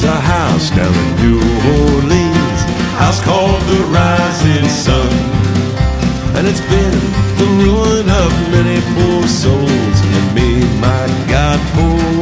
a house down in New Orleans, house called the Rising Sun. And it's been the ruin of many poor souls, and made my God for